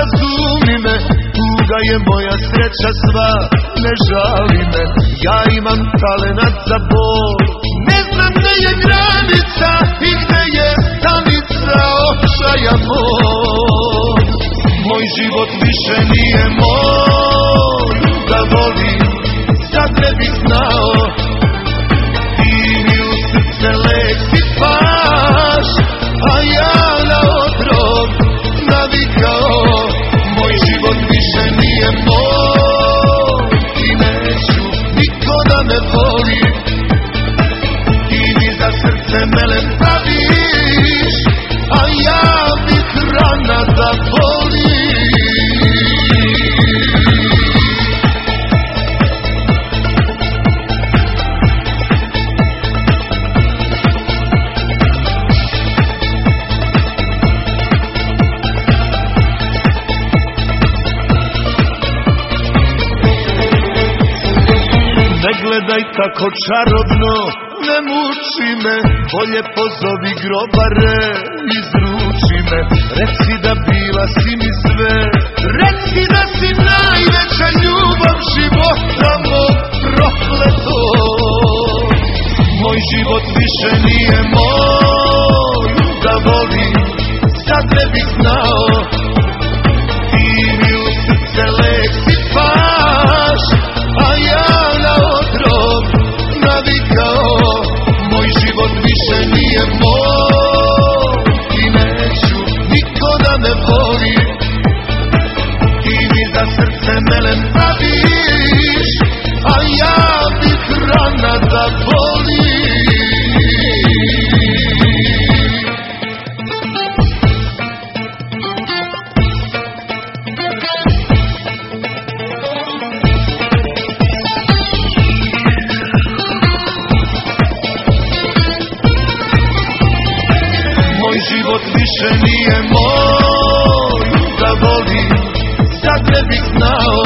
razumi me, tuga je moja sreća sva, ne žali me. Ja imam talenat za bol, ne znam gde je granica i gde je stanica očaja moj. Moj život više nije moj, da volim, sad ne bih znao. Ti mi u srce lek sipaš, a ja na otrov navikao. Moj život više nije moj i neću niko da me voli. Ti mi za srce melem praviš, a ja bih rana da boli. Ne gledaj tako čarobno, ne muči me, bolje pozovi grobare, izruči me. Reci da bila si mi sve, reci da si najveća ljubav života mog prokleto. Moj život više nije moj, da volim, sad ne bih znao. Ti mi u srce lek sipaš, a ja na otrov navikao. Moj život više nije moj i neću niko da me voli. Ti mi za srce melem praviš, a ja bih rana da boli. Život više nije moj, da volim, sad ne bih znao.